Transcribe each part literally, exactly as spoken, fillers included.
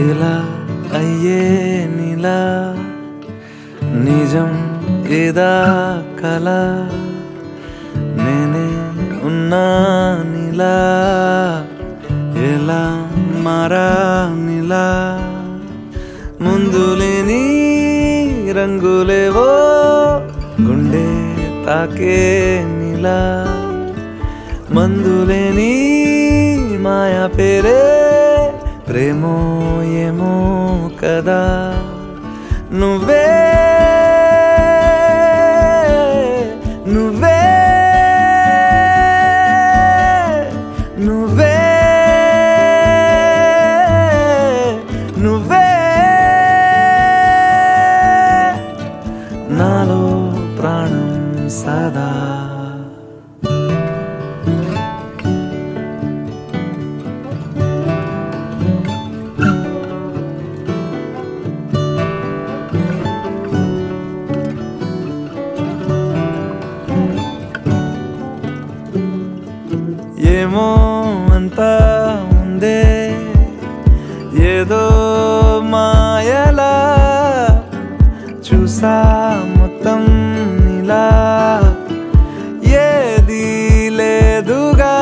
ఎలా అయ్యే నీలా నిజం ఏదా కల నేనే ఉన్నా నీలా ఎలా మారా నీలా ముందులేని రంగులేవో గుండె తాకే నీలా మందులేని మాయా పేరే ప్రేమో ఏమో కదా నువ్వే నువ్వే నువ్వే నువ్వే నాలో ప్రాణం సదా ఏమో అంతా ఉందే ఏదో మాయలా చూసా మొత్తం నీలా ఏది లేదుగా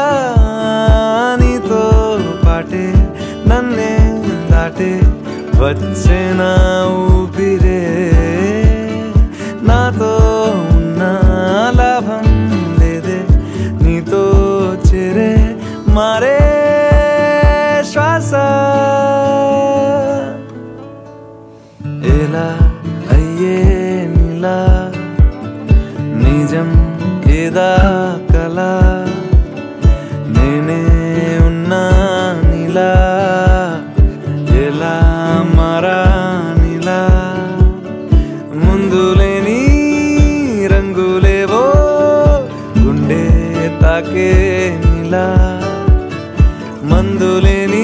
నీతో పాటే నన్నే దాటే వచ్చేన ఊపిరే నాతో ఉన్న లాభం లేదే నీతో చేరే మారే శ్వాస ఎలా అయ్యే నీలా నిజం ఏదా కల నేనే ఉన్నా నీలా ఎలా మారా నీలా ముందులేని రంగులేవో గుండె తాకే నీలా మందులేని